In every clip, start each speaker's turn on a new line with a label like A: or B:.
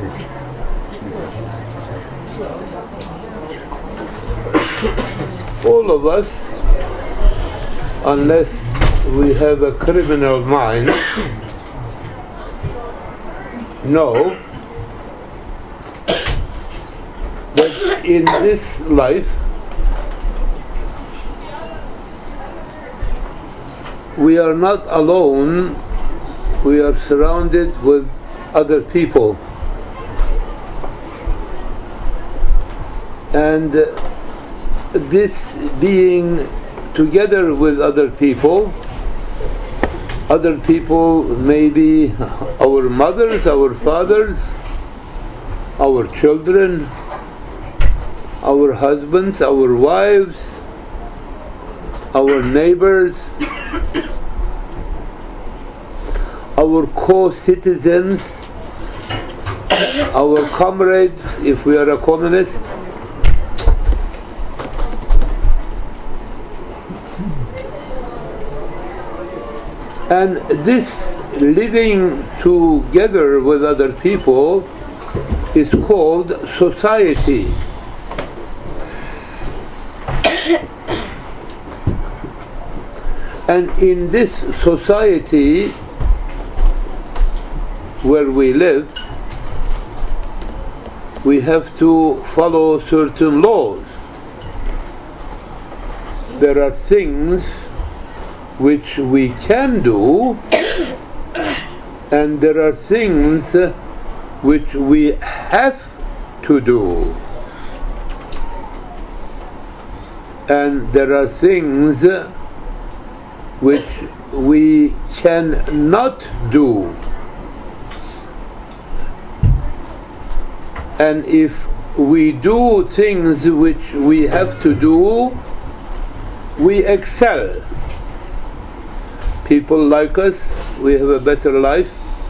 A: All of us, unless we have a criminal mind, know that in this life we are not alone, we are surrounded with other people. And this being together with other people may be our mothers, our fathers, our children, our husbands, our wives, our neighbors, our co-citizens, our comrades, if we are a communist. And this living together with other people is called society. And in this society where we live, we have to follow certain laws. There are things which we can do, and there are things which we have to do, and there are things which we cannot do. And if we do things which we have to do, we excel. People like us, we have a better life.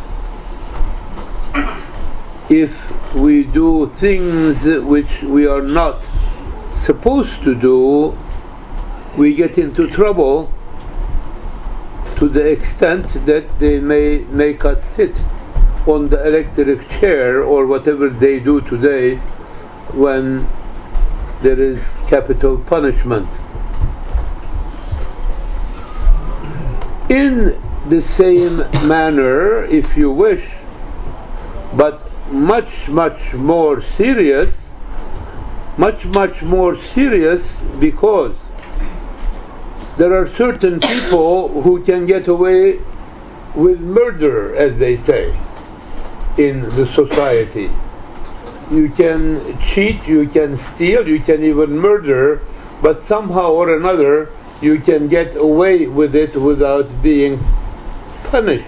A: If we do things which we are not supposed to do, we get into trouble to the extent that they may make us sit on the electric chair or whatever they do today when there is capital punishment. In the same manner, if you wish, but much more serious, because there are certain people who can get away with murder, as they say, in the society. You can cheat, you can steal, you can even murder, but somehow or another you can get away with it without being punished.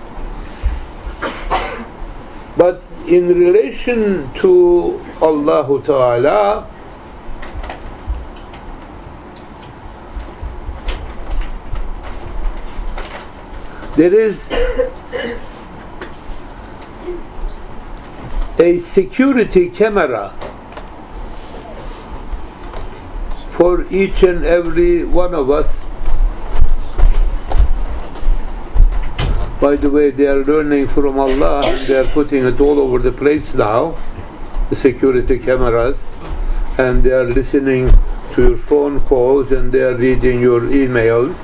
A: But in relation to Allah Ta'ala, there is a security camera for each and every one of us. By the way, they are learning from Allah and they are putting it all over the place now, the security cameras, and they are listening to your phone calls and they are reading your emails.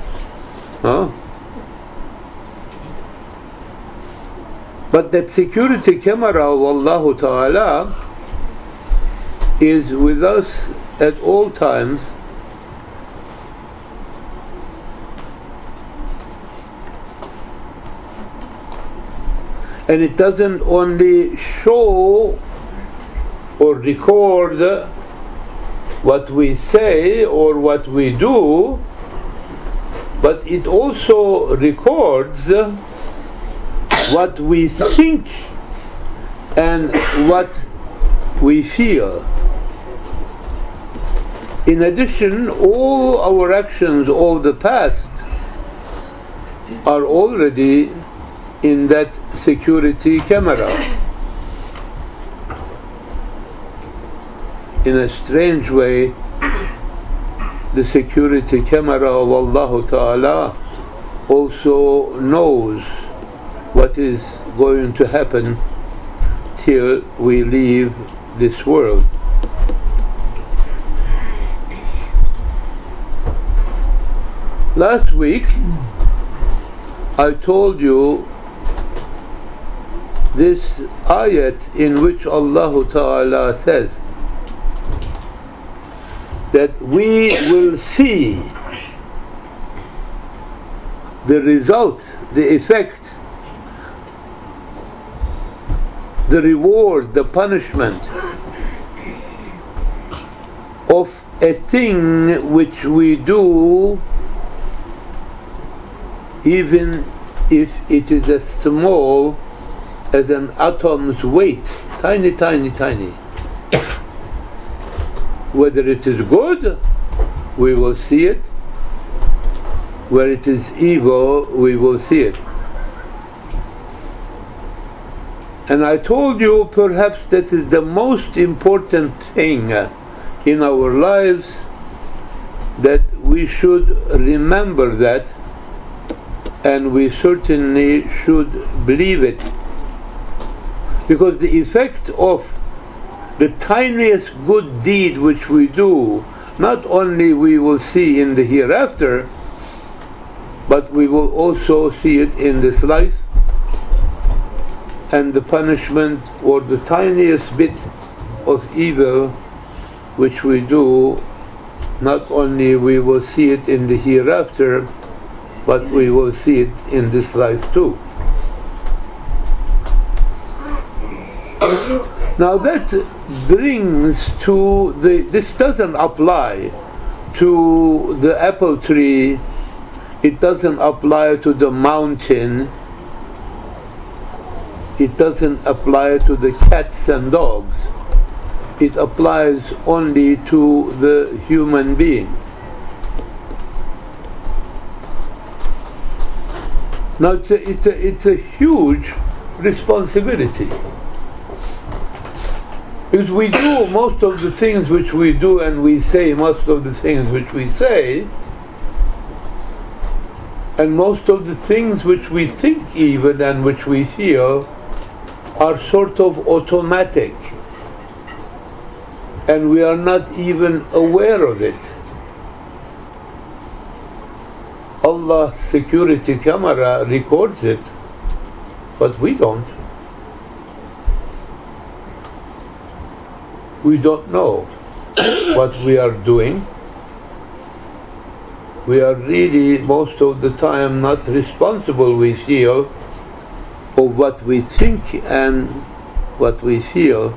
A: But that security camera of Allah Ta'ala is with us at all times, and it doesn't only show or record what we say or what we do, but it also records what we think and what we feel. In addition, all our actions of the past are already in that security camera. In a strange way, the security camera of Allah Ta'ala also knows what is going to happen until we leave this world. Last week I told you this ayat in which Allah Ta'ala says that we will see the result, the effect, the reward, the punishment of a thing which we do, even if it is as small as an atom's weight, tiny, tiny, tiny. Whether it is good, we will see it. Where it is evil, we will see it. And I told you perhaps that is the most important thing in our lives, that we should remember that, and we certainly should believe it. Because the effect of the tiniest good deed which we do, not only we will see in the hereafter, but we will also see it in this life. And the punishment, or the tiniest bit of evil which we do, not only we will see it in the hereafter, but we will see it in this life too. Now that brings to this doesn't apply to the apple tree, it doesn't apply to the mountain, it doesn't apply to the cats and dogs. It applies only to the human being. Now it's a huge responsibility. Because we do most of the things which we do, and we say most of the things which we say, and most of the things which we think even and which we feel are sort of automatic, and we are not even aware of it. Allah's security camera records it, but we don't. We don't know what we are doing. We are really most of the time not responsible, we feel, of what we think and what we feel.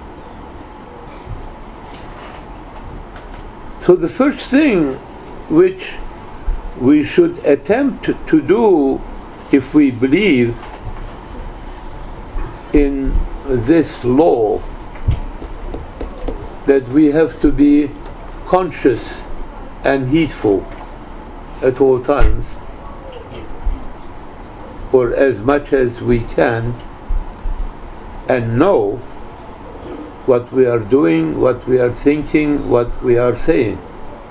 A: So the first thing which we should attempt to do, if we believe in this law, that we have to be conscious and heedful at all times, or as much as we can, and know what we are doing, what we are thinking, what we are saying.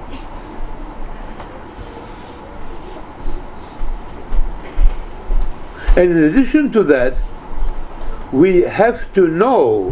A: And in addition to that, we have to know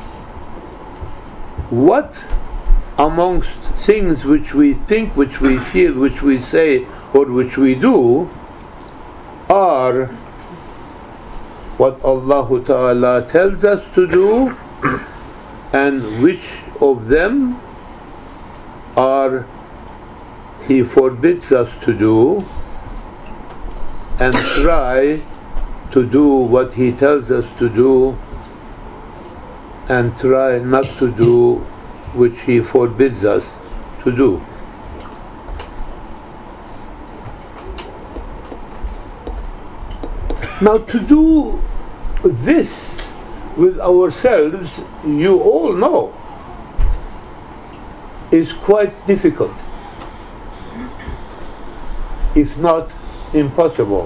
A: what amongst things which we think, which we feel, which we say, or which we do, are what Allah Ta'ala tells us to do, and which of them are He forbids us to do, and try to do what He tells us to do, and try not to do which He forbids us to do. Now, to do this with ourselves, you all know, is quite difficult, if not impossible.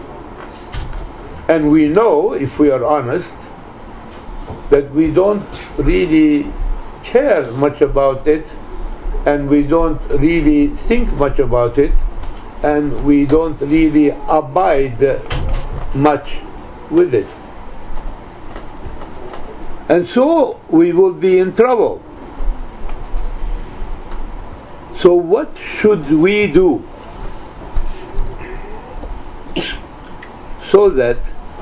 A: And we know, if we are honest, that we don't really care much about it, and we don't really think much about it, and we don't really abide much with it. And so we will be in trouble. So what should we do so that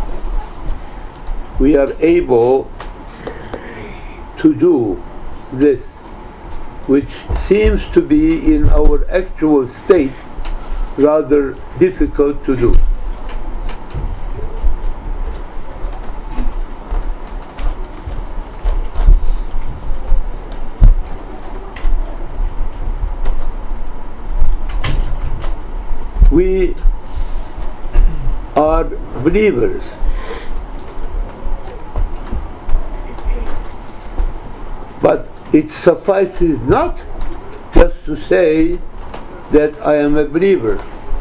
A: we are able to do this, which seems to be in our actual state rather difficult to do? We are believers, but it suffices not just to say that I am a believer.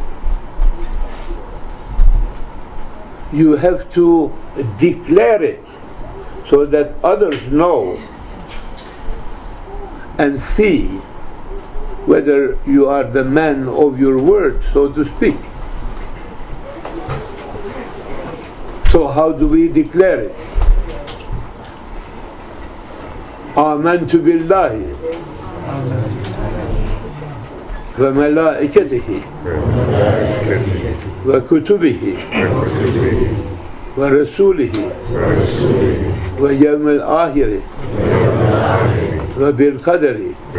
A: You have to declare it so that others know and see whether you are the man of your word, so to speak. So how do we declare it? آمنت بالله وملائكته وكتبه ورسوله واليوم الآخر وبالقدر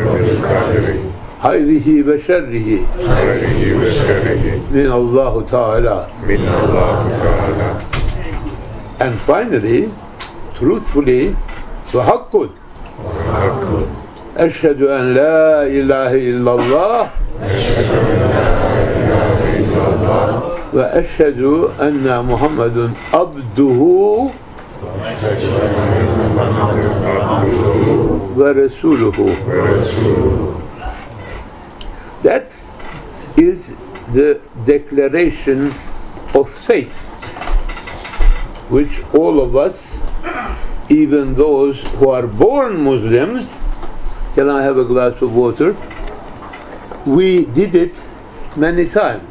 A: خيره وشره من الله تعالى. And finally, truthfully, وحق أشهد أن لا إله إلا الله وأشهد أن محمد عبده ورسوله. That is the declaration of faith, which all of us, even those who are born Muslims, can I have a glass of water? We did it many times.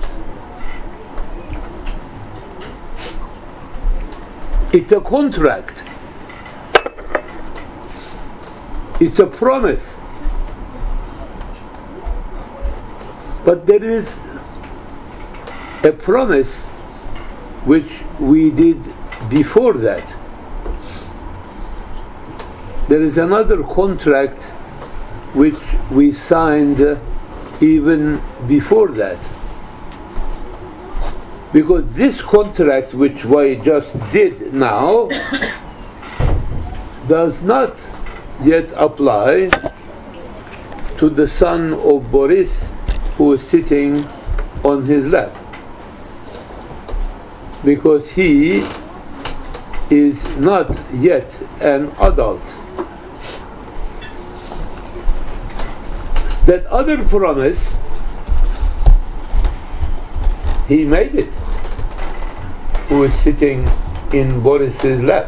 A: It's a contract. It's a promise. But there is a promise which we did before that. There is another contract which we signed even before that. Because this contract which we just did now does not yet apply to the son of Boris who is sitting on his lap, because he is not yet an adult. That other promise, he made it, who is sitting in Boris's lap.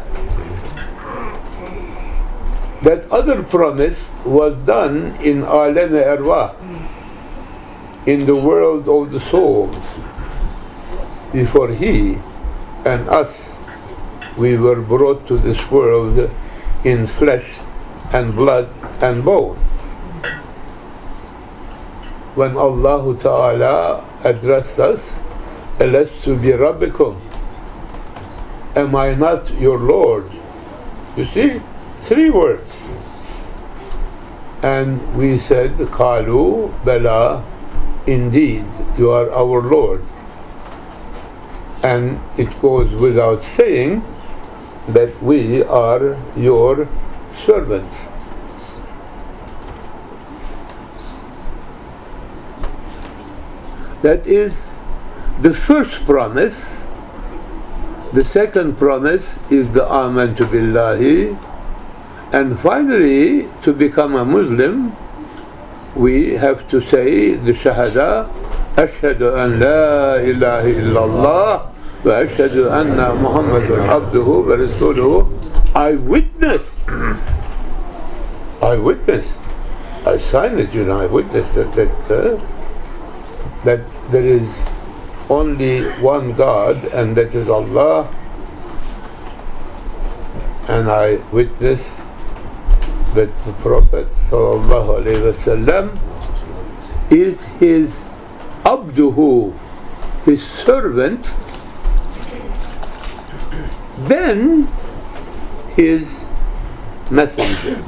A: That other promise was done in Alam Arwah, in the world of the souls, before he and us, we were brought to this world in flesh and blood and bone. When Allah Ta'ala addressed us, Alastu bi Rabbikum, am I not your Lord? You see, 3 words. And we said, Qalu Bala, indeed, you are our Lord. And it goes without saying that we are your servants. That is the first promise. The second promise is the Amantu Billahi. And finally, to become a Muslim, we have to say the Shahada, Ashhadu an la ilaha illallah wa ashhadu anna Muhammadun abduhu wa rasuluhu. I witness. I sign it, I witness that there is only one God, and that is Allah, and I witness that the Prophet ﷺ is his abduhu, his servant, then his messenger.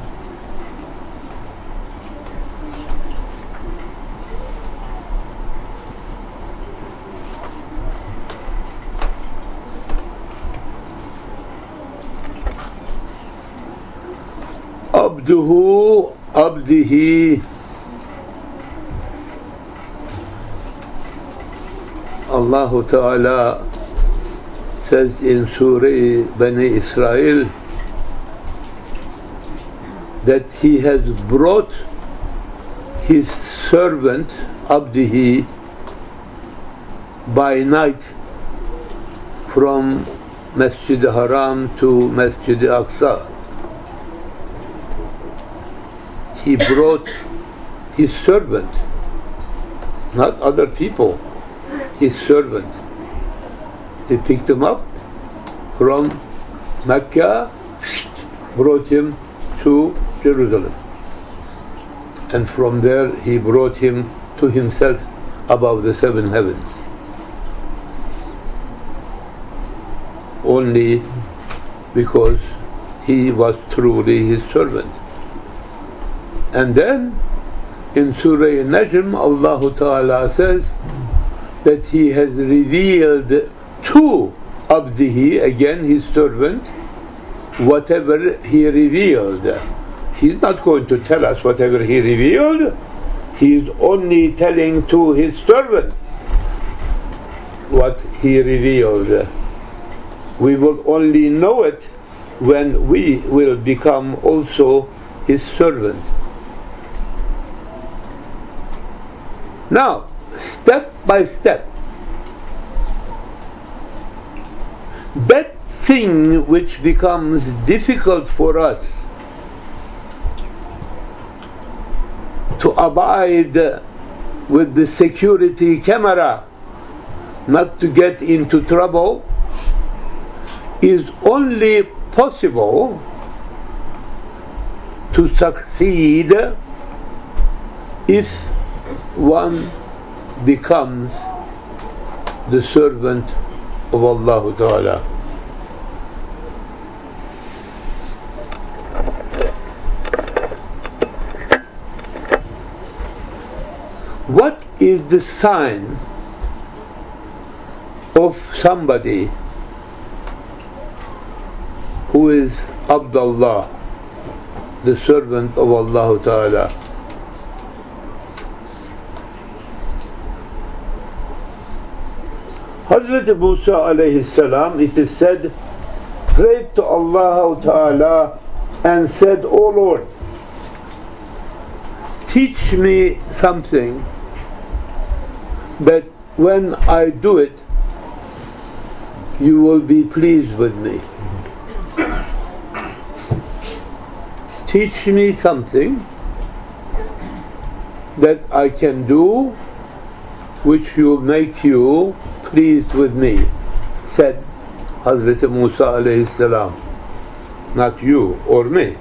A: Abduhu, abdihi. Allah Ta'ala says in Surah Bani Israel that He has brought His servant Abdihi by night from Masjid Haram to Masjid Aqsa. He brought His servant, not other people, His servant. He picked him up from Mecca, brought him to Jerusalem. And from there he brought him to himself above the seven heavens. Only because he was truly his servant. And then in Surah Najm, Allah Ta'ala says that He has revealed to Abdihi, again his servant, whatever He revealed. He's not going to tell us whatever He revealed. He is only telling to His servant what He revealed. We will only know it when we will become also His servant. Now, step by step, that thing which becomes difficult for us to abide with the security camera, not to get into trouble, is only possible to succeed if one becomes the servant of Allah Ta'ala. What is the sign of somebody who is Abdullah, the servant of Allah Ta'ala? Hazrat Musa alayhi salam, it is said, prayed to Allah Ta'ala and said, "O Lord, teach me something that when I do it, you will be pleased with me. Teach me something that I can do which will make you pleased with me," said Hazrat Musa alayhi salam, not you or me.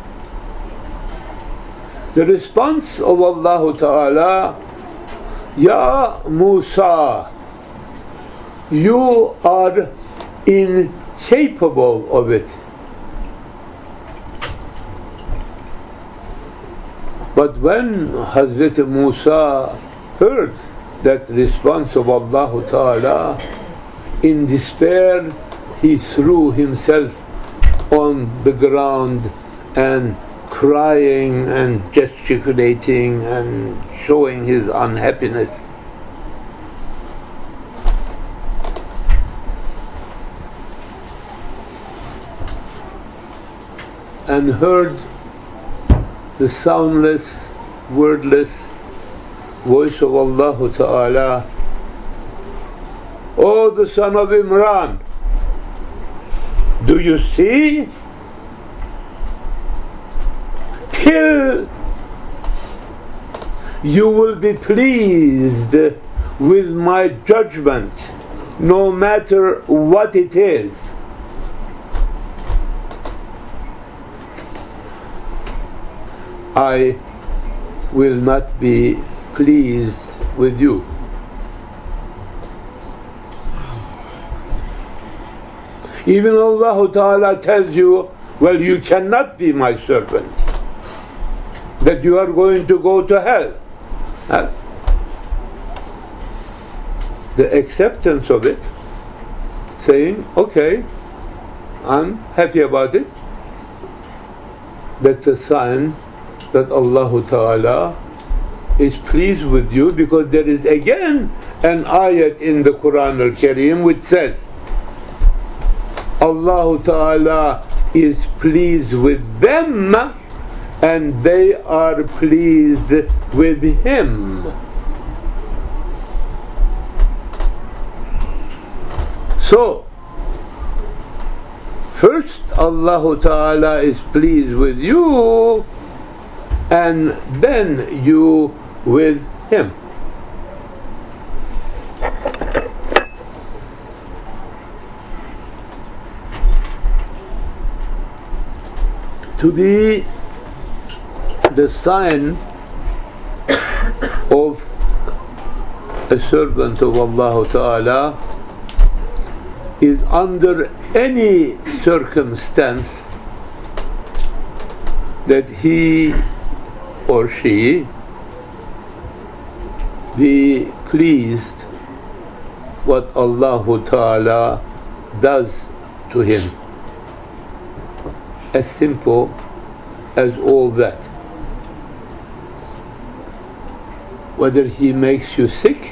A: The response of Allah Ta'ala, "Ya Musa, you are incapable of it." But when Hazrat Musa heard that response of Allah Ta'ala, in despair he threw himself on the ground and crying and gesticulating and showing his unhappiness. And heard the soundless, wordless voice of Allah Ta'ala, "O the son of Imran, do you see? Till you will be pleased with my judgment, no matter what it is, I will not be pleased with you. Even Allah Ta'ala tells you, well, you cannot be my servant, that you are going to go to hell. Huh? The acceptance of it, saying, okay, I'm happy about it, that's a sign that Allah Ta'ala is pleased with you, because there is again an ayat in the Quran al-Kareem which says Allah Ta'ala is pleased with them and they are pleased with Him. So, first Allah Ta'ala is pleased with you, and then you with Him. To be the sign of a servant of Allah Ta'ala is under any circumstance that he or she be pleased what Allah Ta'ala does to him. As simple as all that. Whether he makes you sick,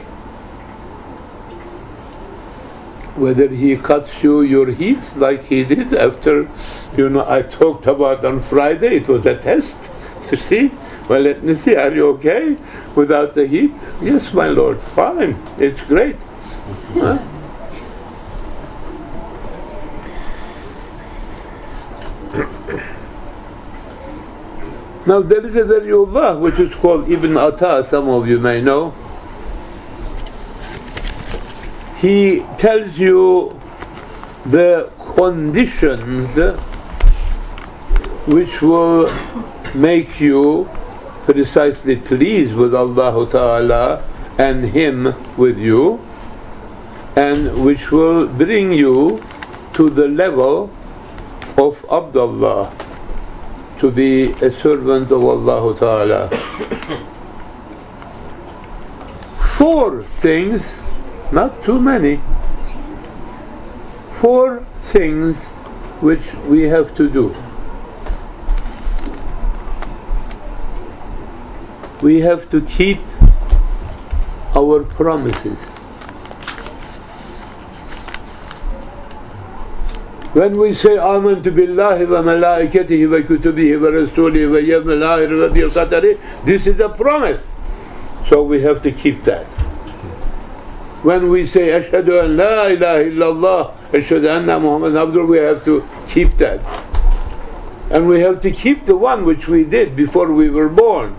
A: whether he cuts you your heat like he did after, I talked about on Friday, it was a test, you see? Well, let me see, are you okay without the heat? Yes, my Lord, fine, it's great. Huh? Now there is a waliullah which is called Ibn Ata, some of you may know. He tells you the conditions which will make you precisely pleased with Allah Ta'ala and Him with you, and which will bring you to the level of Abdullah, to be a servant of Allah Ta'ala. 4 things, not too many, 4 things which we have to do. We have to keep our promises. When we say Amantu billahi wa malaikatihi wa kutubihi wa rasulihi wa yawmil akhir wa bil qadari, this is a promise. So we have to keep that. When we say Ashhadu an la ilaha illallah, Ashhadu anna Muhammadan abduhu, we have to keep that. And we have to keep the one which we did before we were born.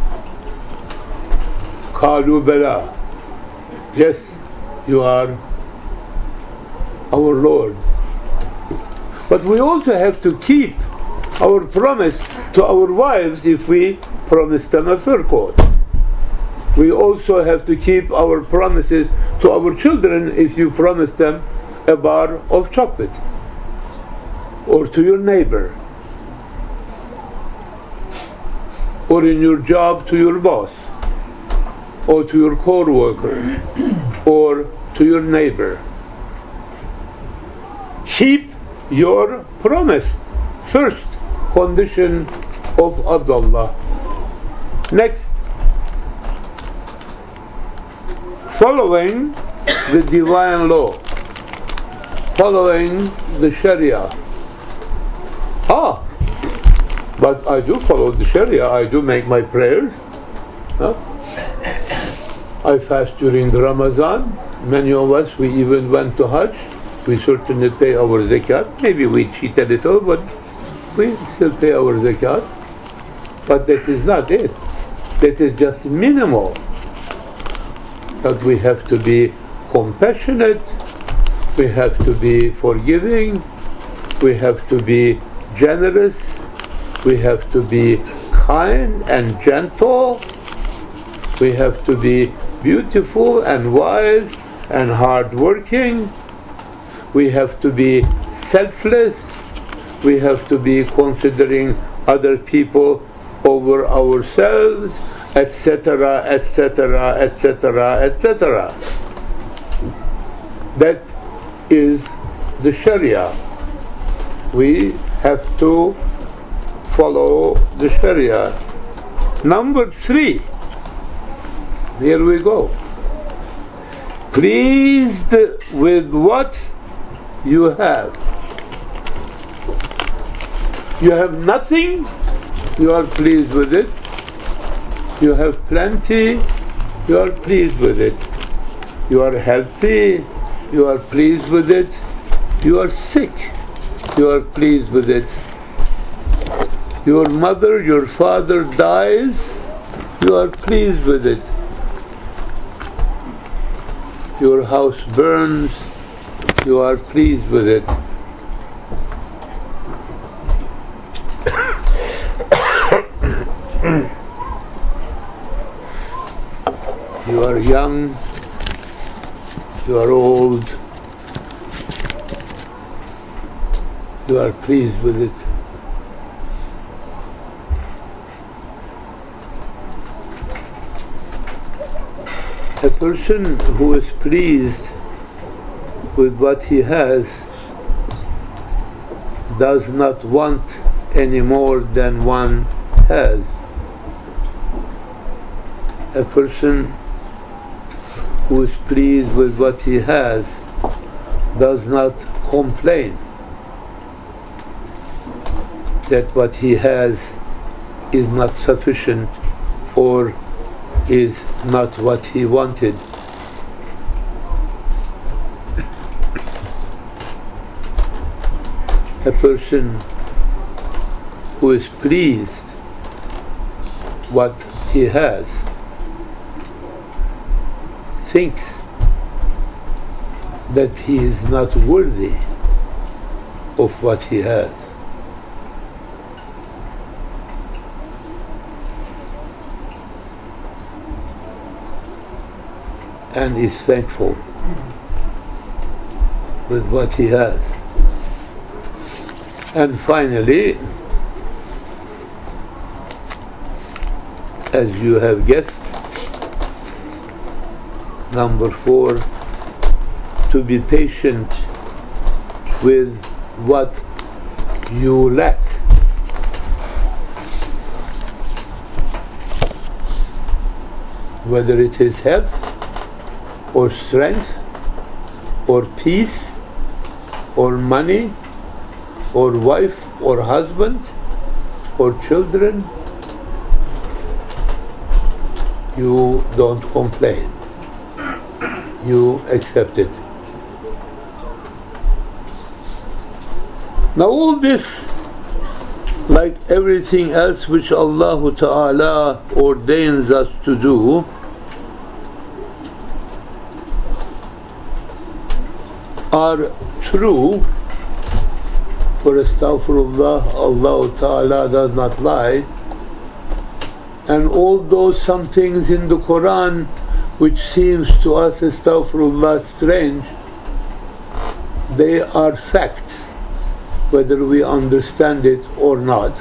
A: Qalu bala. Yes, you are our Lord. But we also have to keep our promise to our wives if we promise them a fur coat. We also have to keep our promises to our children if you promise them a bar of chocolate, or to your neighbor, or in your job to your boss, or to your co-worker, or to your neighbor. Keep your promise. First condition of Abdullah. Next, following the divine law, following the Sharia. But I do follow the Sharia, I do make my prayers. I fast during the Ramadan. Many of us, we even went to Hajj. We certainly pay our zakat. Maybe we cheat a little, but we still pay our zakat. But that is not it. That is just minimal. That we have to be compassionate, we have to be forgiving, we have to be generous, we have to be kind and gentle. We have to be beautiful and wise and hardworking. We have to be selfless. We have to be considering other people over ourselves, etc., etc., etc., etc. That is the Sharia. We have to follow the Sharia. Number 3, here we go. Pleased with what you have. You have nothing, you are pleased with it. You have plenty, you are pleased with it. You are healthy, you are pleased with it. You are sick, you are pleased with it. Your mother, your father dies, you are pleased with it. Your house burns, you are pleased with it. You are young, you are old, you are pleased with it. A person who is pleased with what he has does not want any more than one has. A person who is pleased with what he has does not complain that what he has is not sufficient or is not what he wanted. A person who is pleased what he has thinks that he is not worthy of what he has. And is thankful with what he has. And finally, as you have guessed, number 4, to be patient with what you lack. Whether it is health, or strength, or peace, or money, or wife, or husband, or children, you don't complain. You accept it. Now all this, like everything else which Allah Ta'ala ordains us to do, are true, for astaghfirullah, Allah Ta'ala does not lie. And although some things in the Quran which seems to us, astaghfirullah, strange, they are facts, whether we understand it or not.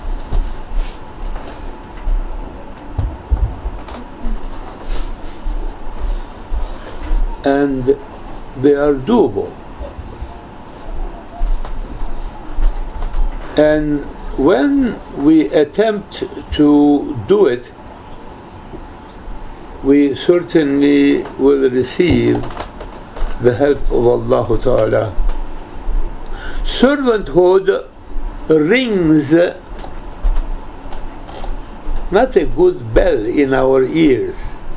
A: And they are doable. And when we attempt to do it, we certainly will receive the help of Allah Ta'ala. Servanthood rings not a good bell in our ears.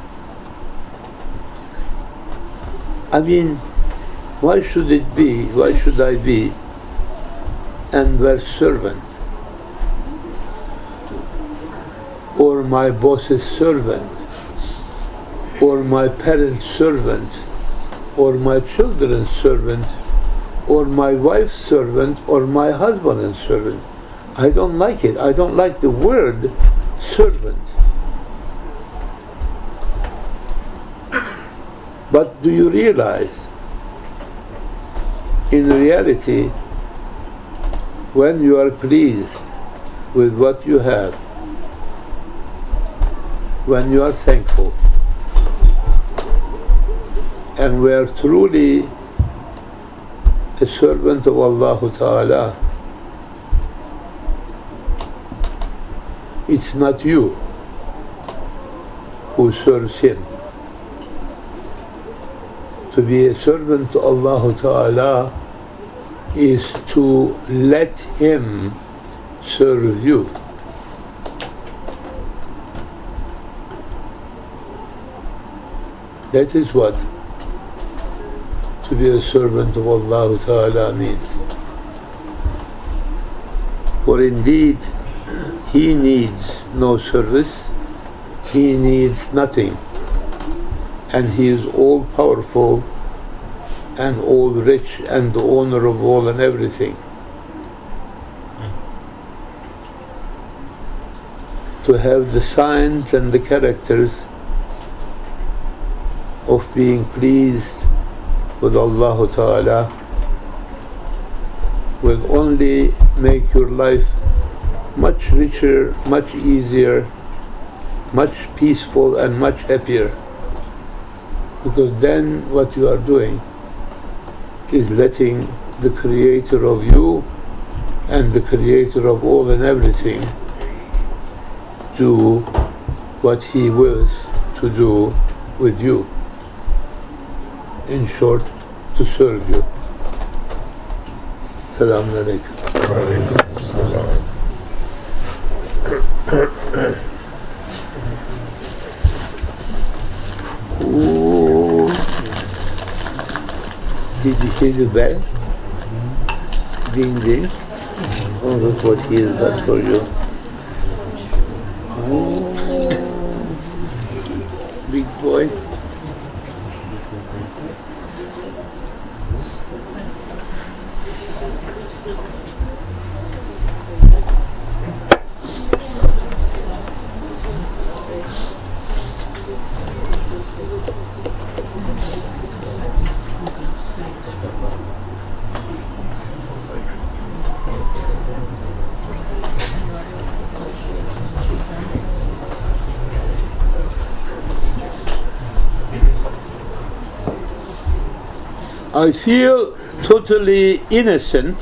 A: I mean, why should it be, why should I be Anwar's servant, or my boss's servant, or my parents' servant, or my children's servant, or my wife's servant, or my husband's servant? I don't like it. I don't like the word servant. But do you realize, in reality, when you are pleased with what you have, when you are thankful, and we are truly a servant of Allah Ta'ala, it's not you who serves Him. To be a servant to Allah Ta'ala is to let Him serve you. That is what to be a servant of Allah Ta'ala means. For indeed, He needs no service, He needs nothing, and He is all powerful and all rich and the owner of all and everything. To have the signs and the characters of being pleased with Allah Ta'ala will only make your life much richer, much easier, much peaceful and much happier. Because then what you are doing is letting the Creator of you and the Creator of all and everything do what He wills to do with you. In short, to serve you. Assalamu alaikum. Did you hear the bell? Ding ding. Oh, look what he has got for you. Oh, big boy. I feel totally innocent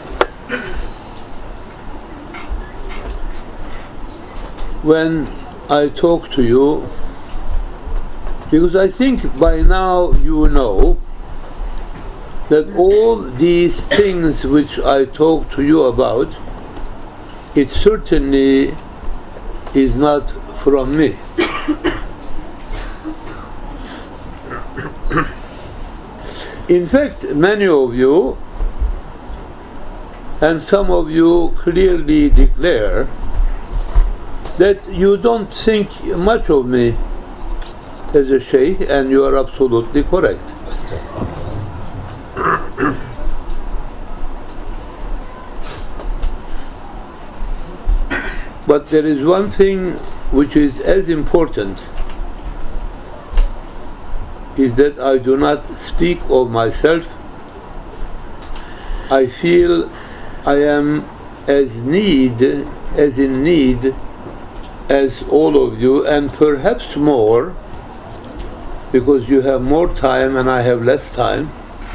A: when I talk to you, because I think by now you know that all these things which I talk to you about, it certainly is not from me. In fact, many of you, and some of you clearly declare that you don't think much of me as a shaykh, and you are absolutely correct. But there is one thing which is as important, is that I do not speak of myself. I feel I am as in need as all of you, and perhaps more, because you have more time and I have less time.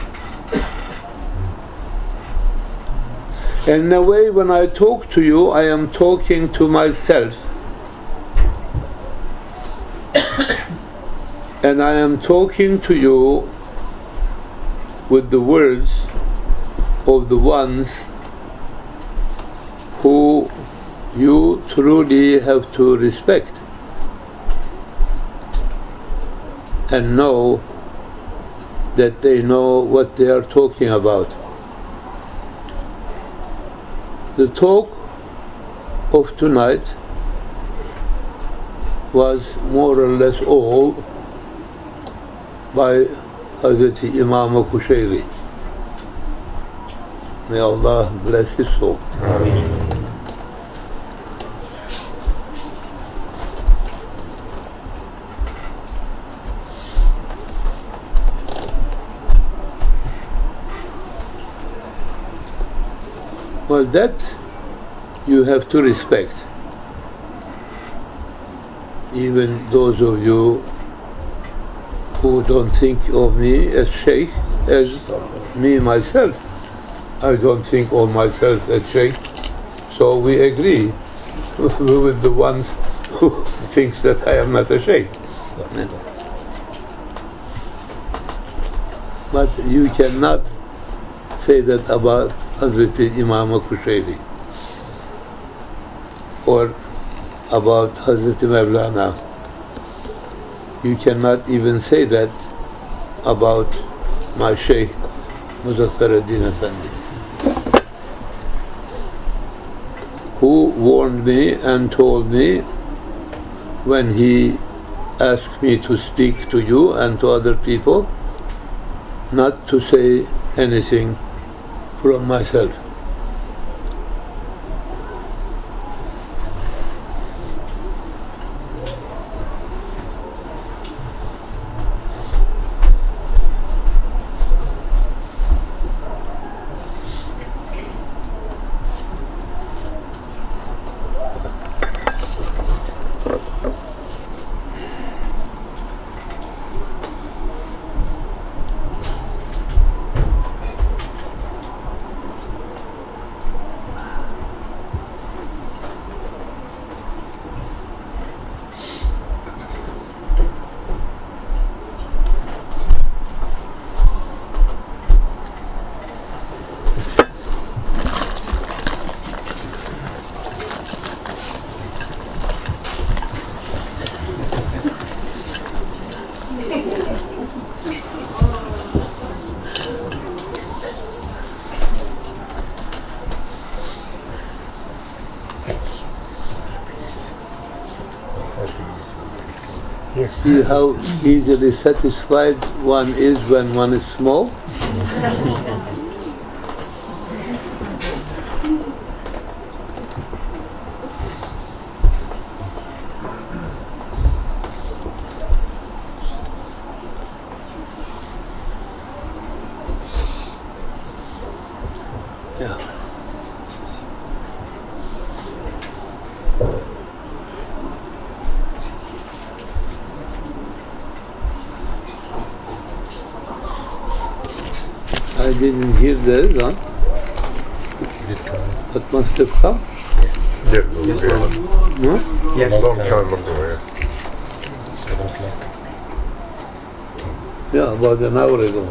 A: And in a way, when I talk to you, I am talking to myself. And I am talking to you with the words of the ones who you truly have to respect and know that they know what they are talking about. The talk of tonight was more or less all by Hazrat Imam Qushayri. May Allah bless his soul. Well, that you have to respect. Even those of you who don't think of me as Shaykh, as me myself, I don't think of myself as Shaykh. So we agree with the ones who thinks that I am not a Shaykh. But you cannot say that about Hazrat Imam Qushayri or about Hazrat Mawlana. You cannot even say that about my Shaykh Muzaffar-ud-Din Effendi, who warned me and told me when he asked me to speak to you and to other people not to say anything from myself. See how easily satisfied one is when one is small? Yeah. I didn't hear the adhan. It must have come.
B: Yes,
A: No?
B: yes. Long time ago,
A: Yeah, about an hour ago.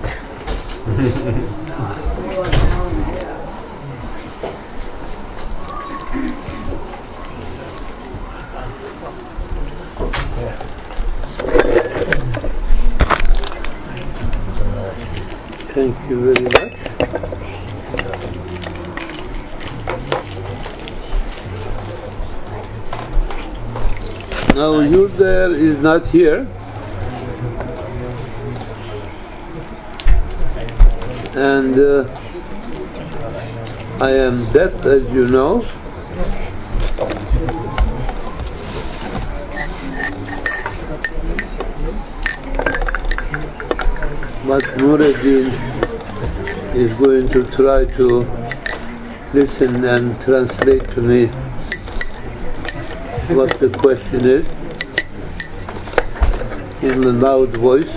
A: Thank you very much. Now Yurdayer is not here, and I am deaf, as you know. But Nuruddin is going to try to listen and translate to me what the question is in a loud voice.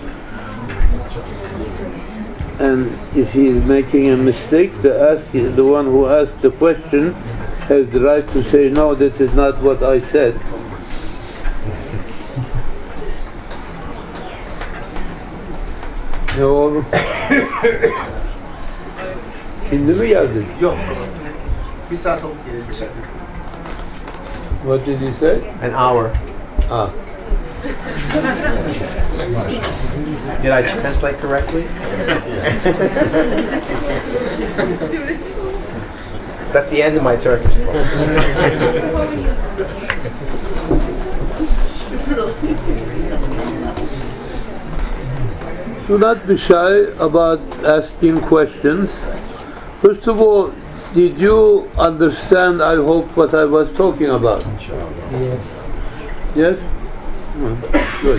A: And if he is making a mistake, the one who asked the question has the right to say, no, that is not what I said. Ne oğlum? Şimdi mi geldin?
C: Yok. Bir saat olup gelir.
A: What did he say?
C: An hour.
A: Ah.
C: Did I translate correctly? That's the end of my Turkish.
A: Do not be shy about asking questions. First of all, did you understand, I hope, what I was talking about?
D: Yes.
A: Yes? Good.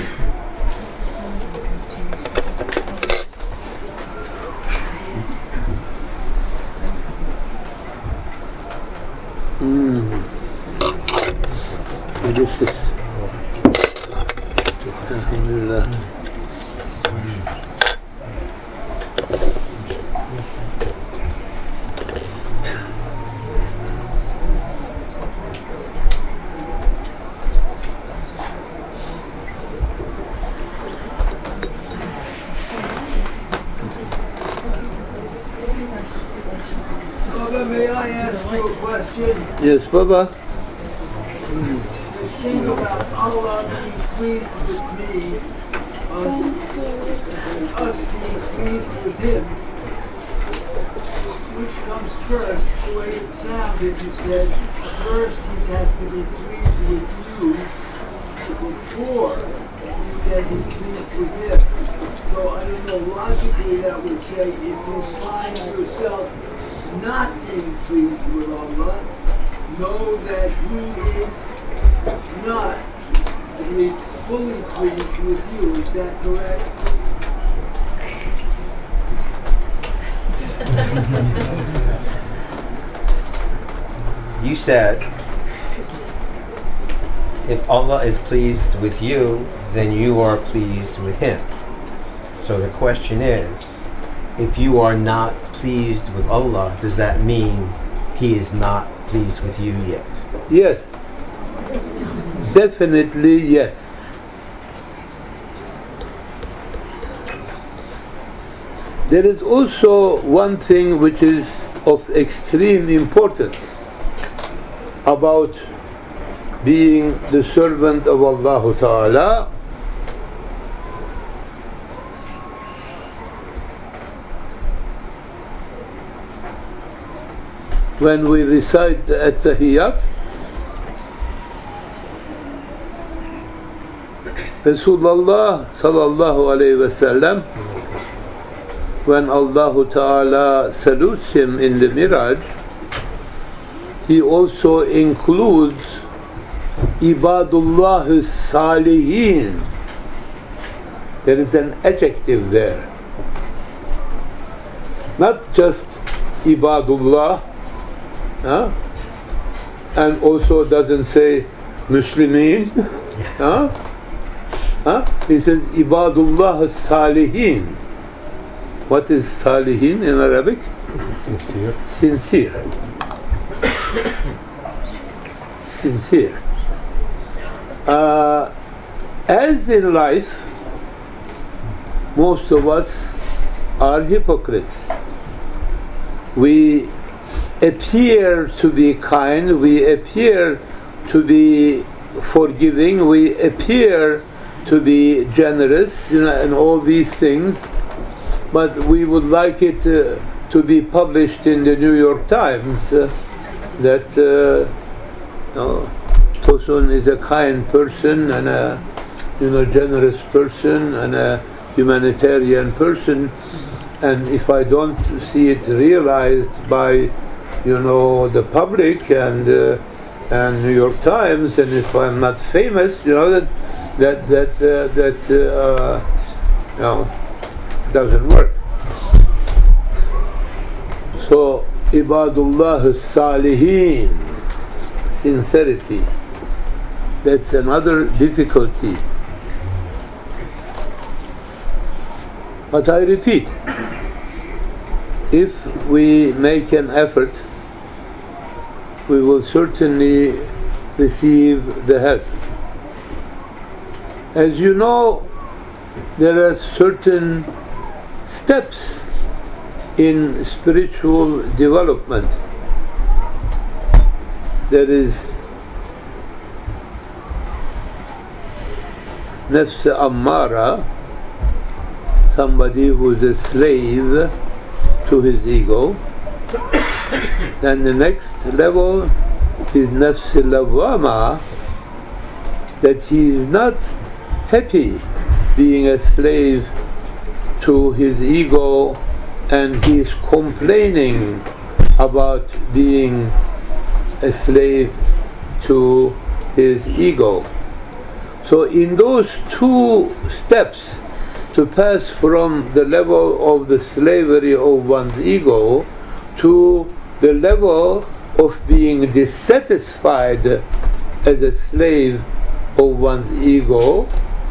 A: Delicious. Alhamdulillah.
D: Baba, may I ask you a question?
A: Yes, Baba.
D: The thing about Allah being pleased with me, us being pleased with Him, which comes first? The way it sounded, you said, first He has to be pleased with you before you can be pleased with Him. So I don't know, logically that would say if you find yourself not being pleased with Allah, know that He is not, at least fully pleased with you. Is that correct?
C: You said, if Allah is pleased with you, then you are pleased with Him. So the question is, if you are not pleased with Allah, does that mean He is not pleased with you yet?
A: Yes. Definitely yes. There is also one thing which is of extreme importance about being the servant of Allah Ta'ala. When we recite the At-Tahiyyat, Rasulullah sallallahu alayhi wa sallam, when Allah Ta'ala salutes him in the Miraj, He also includes Ibadullah Salihin. There is an adjective there. Not just Ibadullah, and also doesn't say Muslimin. He says Ibadullah Salihin. What is Salihin in Arabic?
B: Sincere.
A: Sincere. Sincere. As in life, most of us are hypocrites. We appear to be kind, we appear to be forgiving, we appear to be generous, and all these things, but we would like it to be published in the New York Times that Tosun is a kind person and a generous person and a humanitarian person, and if I don't see it realized by the public and New York Times, and if I'm not famous, that doesn't work. So Ibadullah Salihin, sincerity, that's another difficulty. But I repeat, if we make an effort, we will certainly receive the help. As you know, there are certain steps in spiritual development. There is Nafs Ammara, somebody who is a slave to his ego. Then the next level is Nafs Lawwama, that he is not happy being a slave to his ego, and he is complaining about being a slave to his ego. So in those two steps, to pass from the level of the slavery of one's ego to the level of being dissatisfied as a slave of one's ego,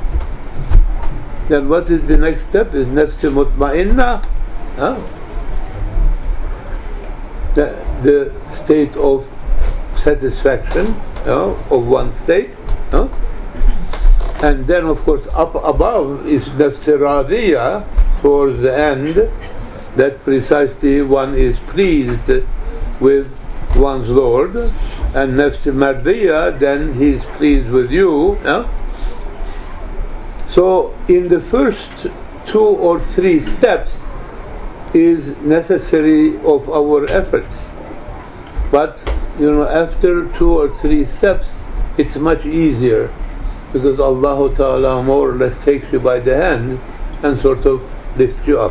A: then what is the next step? Is nafs mutma'inna, the state of satisfaction of one state, and then of course up above is nafs radiyya towards the end, that precisely one is pleased with one's Lord, and nafs mardiyya, then he is pleased with you. So in the first 2 or 3 steps is necessary of our efforts, but after 2 or 3 steps it's much easier, because Allah Ta'ala more or less takes you by the hand and sort of lifts you up.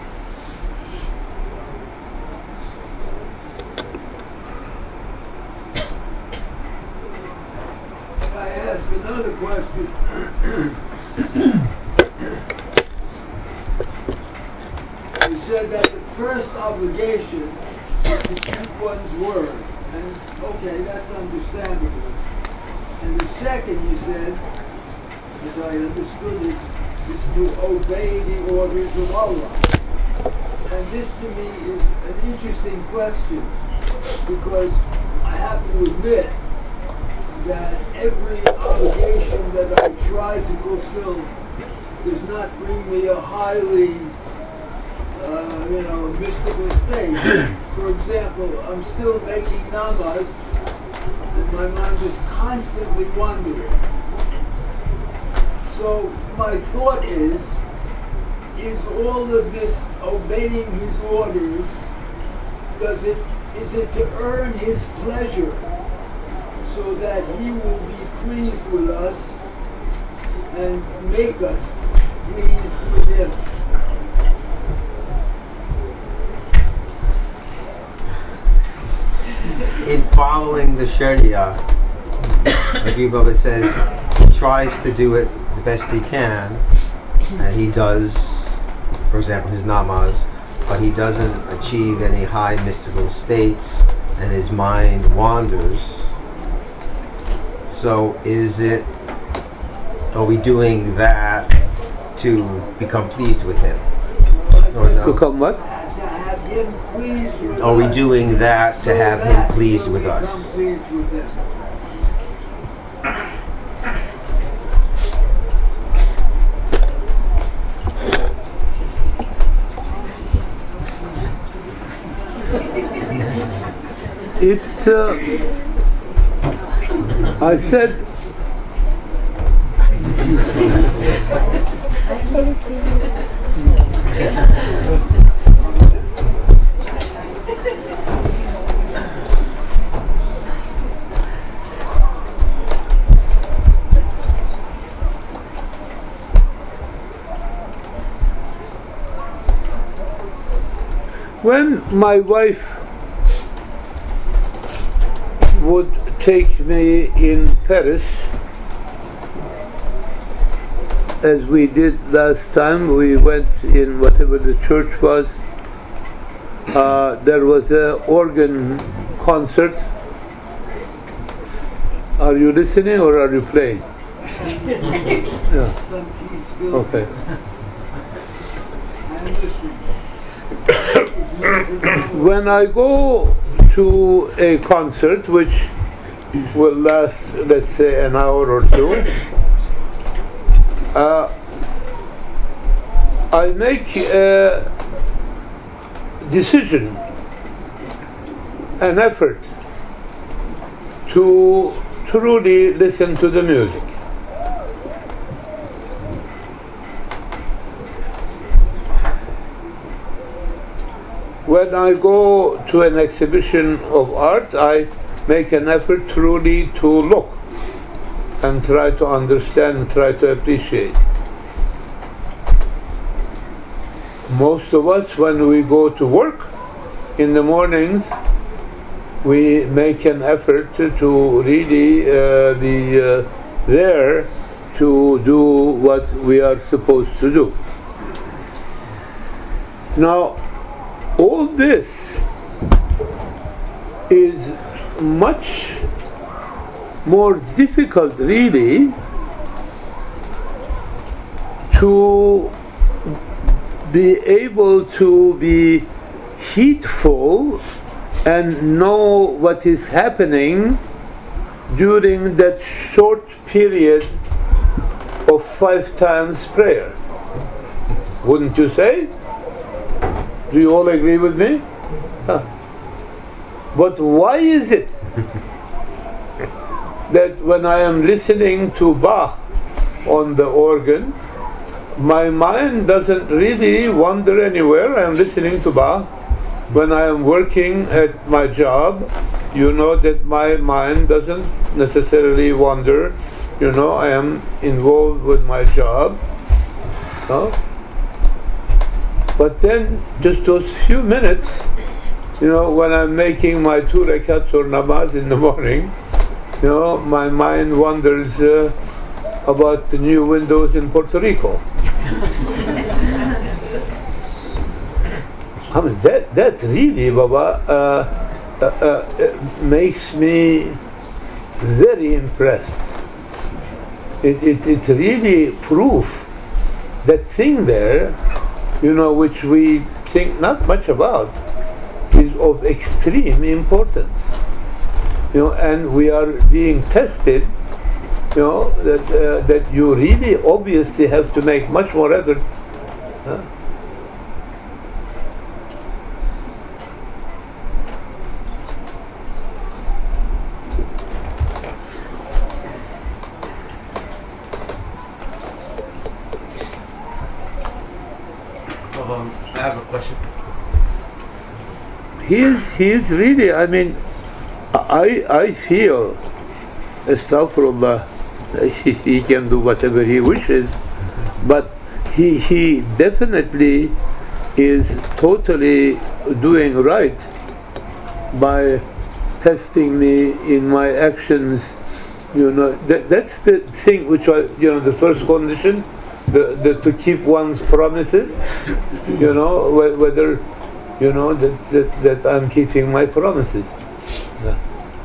D: I ask another question. You said that the first obligation is to keep one's word, and okay, that's understandable. And the second, you said, as I understood it, is to obey the orders of Allah. And this to me is an interesting question, because I have to admit that every obligation that I try to fulfill does not bring me a highly mystical state. For example, I'm still making namaz, and my mind is constantly wandering. So my thought is all of this obeying His orders, is it to earn His pleasure, so that He will be pleased with us and make us pleased with Him?
C: In following the Sharia, Rabbi Baba says he tries to do it the best he can, and he does, for example, his namaz, but he doesn't achieve any high mystical states, and his mind wanders. So are we doing that to become pleased with him? Or no?
A: Become what?
D: Him pleased with
C: Are we
D: us,
C: doing that to have Him pleased with us?
D: become pleased with Him.
A: It's I said when my wife would take me in Paris, as we did last time, we went in whatever the church was. There was an organ concert. Are you listening or are you playing? Yeah.
D: Some tea spilled.
A: Okay.
D: I'm listening.
A: When I go to a concert which will last, let's say, an hour or 2, I make a decision, an effort to truly listen to the music. When I go to an exhibition of art, I make an effort truly to look and try to understand and try to appreciate. Most of us, when we go to work in the mornings, we make an effort to really be there to do what we are supposed to do. Now, all this is much more difficult really to be able to be heedful and know what is happening during that short period of 5 times prayer. Wouldn't you say? Do you all agree with me? Huh. But why is it that when I am listening to Bach on the organ, my mind doesn't really wander anywhere? I am listening to Bach. When I am working at my job, you know that my mind doesn't necessarily wander. You know, I am involved with my job. No? But then, just those few minutes, you know, when I'm making my 2 rakats or namaz in the morning, you know, my mind wanders about the new windows in Puerto Rico. I mean, that really, Baba, makes me very impressed. It's really proof that thing there, you know, which we think not much about, is of extreme importance. You know, and we are being tested. You know that you really obviously have to make much more effort.
C: I have a question.
A: He is really, I mean, I feel, astaghfirullah, he can do whatever he wishes, but he definitely is totally doing right by testing me in my actions. You know, that's the thing which was, you know, the first condition, to keep one's promises. You know, whether, you know, that I'm keeping my promises. Yeah.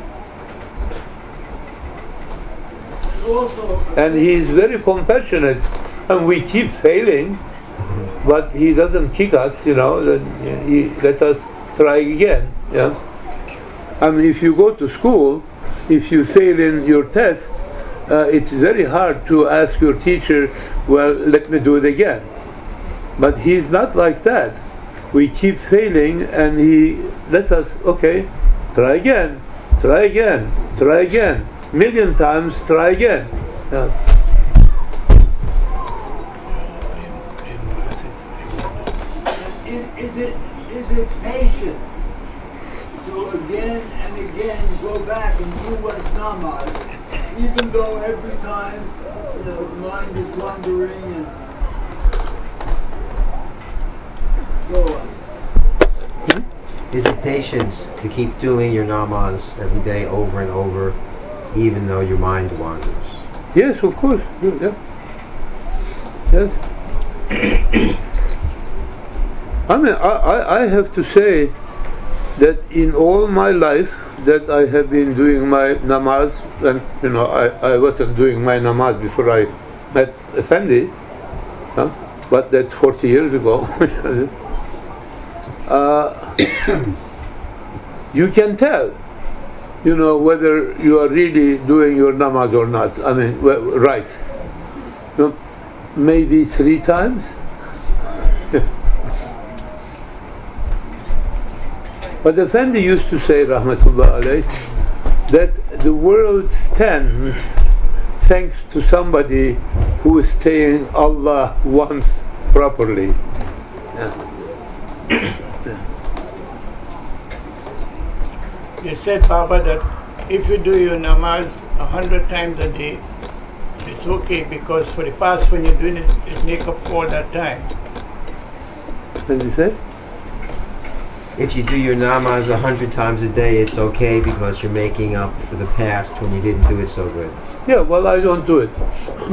A: And he is very compassionate, and we keep failing, but he doesn't kick us, you know, then he lets us try again. Yeah. I mean, if you go to school, if you fail in your test, it's very hard to ask your teacher, well, let me do it again. But he's not like that. We keep failing, and he lets us, okay, try again, try again, try again. Million times, try again.
D: Is it patience to again and again go back and do what's namaz, even though every time the mind is wandering and so on?
C: Is it patience to keep doing your namaz every day over and over, even though your mind wanders?
A: Yes, of course. Yeah. Yes. I mean, I have to say that in all my life that I have been doing my namaz, and you know, I wasn't doing my namaz before I met Effendi, but that's 40 years ago. You can tell, you know, whether you are really doing your namaz or not. I mean, right. You know, maybe 3 times. But Effendi used to say, Rahmatullah alayh, that the world stands thanks to somebody who is saying Allah once properly.
E: You said, Baba, that if you do your namaz 100 times a day, it's okay, because for the past when you're doing it, it make up for all that time.
A: What did you say?
C: If you do your namaz 100 times a day, it's okay because you're making up for the past when you didn't do it so good.
A: Yeah, well, I don't do it.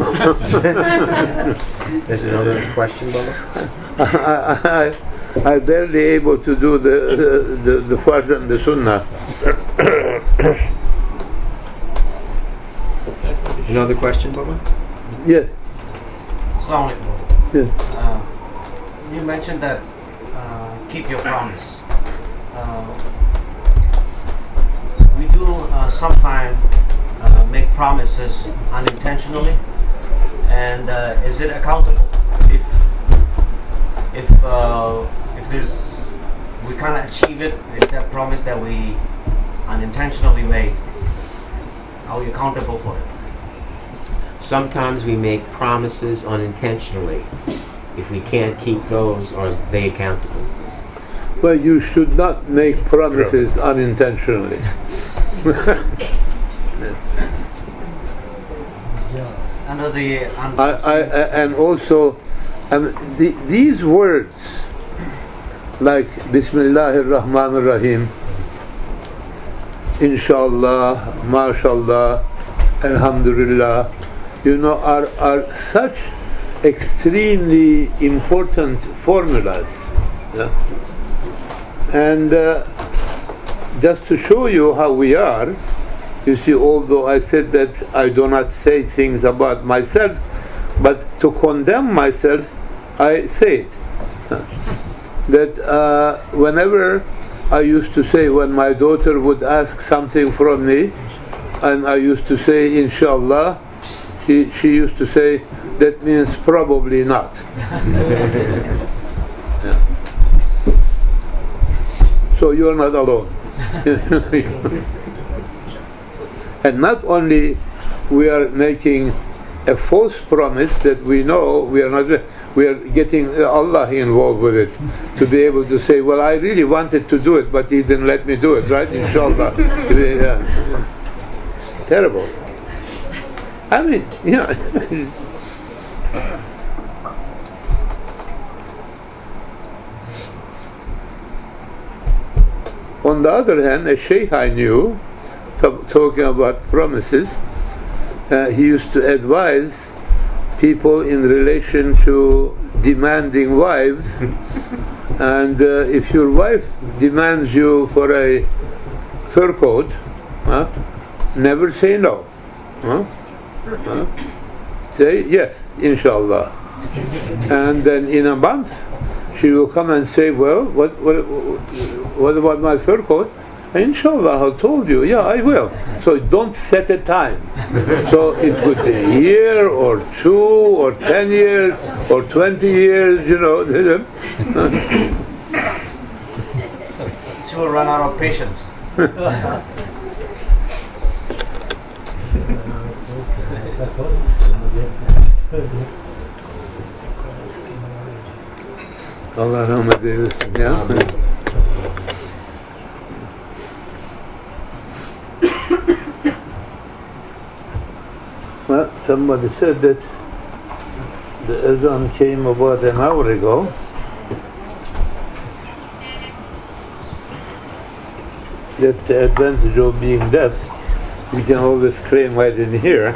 C: There's another question, Baba?
A: I barely able to do the Fard and the Sunnah.
C: Another question, Baba?
A: Yes.
F: Assalamu alaikum.
A: Yes.
F: You mentioned that keep your promise. We do sometimes make promises unintentionally, and is it accountable if there's we can't achieve it? If that promise that we unintentionally made, are we accountable for it?
C: Sometimes we make promises unintentionally. If we can't keep those, are they accountable?
A: Well, you should not make promises unintentionally.
F: Under the
A: And also, these words, like Bismillahir Rahmanir Rahim, Inshallah, MashaAllah, Alhamdulillah, are such extremely important formulas. Yeah? And just to show you how we are, you see, although I said that I do not say things about myself, but to condemn myself, I say it. That whenever I used to say, when my daughter would ask something from me, and I used to say, Inshallah, she used to say, that means probably not. Yeah. So you're not alone. And not only we are making a false promise that we know we are not, we are getting Allah involved with it to be able to say, well, I really wanted to do it, but He didn't let me do it, right? Inshallah. Yeah. Terrible. I mean, On the other hand, a sheikh I knew, talking about promises, he used to advise people in relation to demanding wives. And if your wife demands you for a fur coat, never say no. Say yes, inshallah. And then in a month, she will come and say, well, what about my fur coat? Inshallah, I told you, yeah, I will. So don't set a time. So it could be a year or 2 or 10 years or 20 years,
F: She will run out of patience.
A: Allah rahmet eylesin, yeah. Well, somebody said that the azan came about an hour ago. That's the advantage of being deaf. We can always claim I didn't hear.